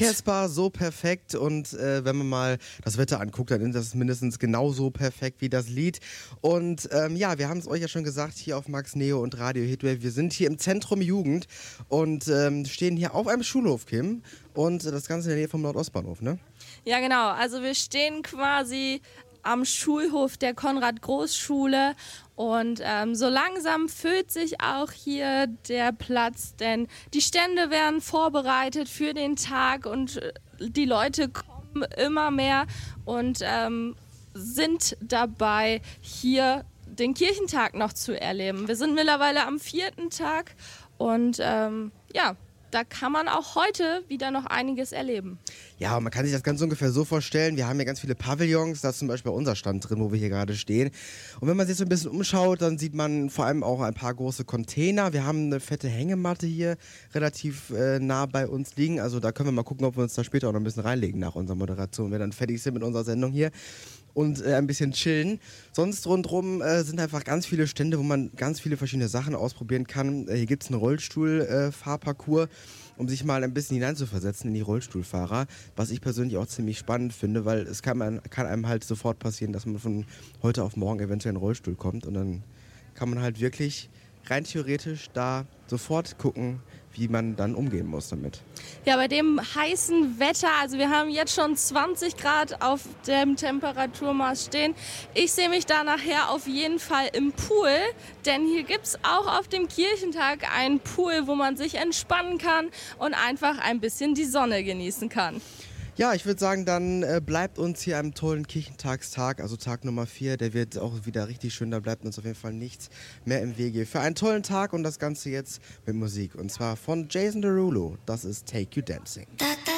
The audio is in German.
unverkennbar, so perfekt und wenn man mal das Wetter anguckt, dann ist das mindestens genauso perfekt wie das Lied. Und ja, wir haben es euch ja schon gesagt, hier auf Max Neo und Radio Hitwave, wir sind hier im Zentrum Jugend und stehen hier auf einem Schulhof, Kim, und das Ganze in der Nähe vom Nordostbahnhof, ne? Ja, genau, also wir stehen quasi am Schulhof der Konrad-Groß-Schule und so langsam füllt sich auch hier der Platz, denn die Stände werden vorbereitet für den Tag und die Leute kommen immer mehr und sind dabei, hier den Kirchentag noch zu erleben. Wir sind mittlerweile am 4. Tag und ja, da kann man auch heute wieder noch einiges erleben. Ja, man kann sich das ganz ungefähr so vorstellen, wir haben hier ganz viele Pavillons, da ist zum Beispiel unser Stand drin, wo wir hier gerade stehen. Und wenn man sich so ein bisschen umschaut, dann sieht man vor allem auch ein paar große Container. Wir haben eine fette Hängematte hier relativ nah bei uns liegen, also da können wir mal gucken, ob wir uns da später auch noch ein bisschen reinlegen nach unserer Moderation, wenn wir dann fertig sind mit unserer Sendung hier. Und ein bisschen chillen. Sonst rundherum sind einfach ganz viele Stände, wo man ganz viele verschiedene Sachen ausprobieren kann. Hier gibt es einen Rollstuhl-Fahrparcours, um sich mal ein bisschen hineinzuversetzen in die Rollstuhlfahrer, was ich persönlich auch ziemlich spannend finde, weil es kann einem halt sofort passieren, dass man von heute auf morgen eventuell in den Rollstuhl kommt und dann kann man halt wirklich rein theoretisch da sofort gucken, wie man dann umgehen muss damit. Ja, bei dem heißen Wetter, also wir haben jetzt schon 20 Grad auf dem Temperaturmaß stehen. Ich sehe mich da nachher auf jeden Fall im Pool, denn hier gibt es auch auf dem Kirchentag einen Pool, wo man sich entspannen kann und einfach ein bisschen die Sonne genießen kann. Ja, ich würde sagen, dann bleibt uns hier am tollen Kirchentagstag, also Tag Nummer 4, der wird auch wieder richtig schön, da bleibt uns auf jeden Fall nichts mehr im Wege. Für einen tollen Tag und das Ganze jetzt mit Musik und zwar von Jason Derulo, das ist Take You Dancing.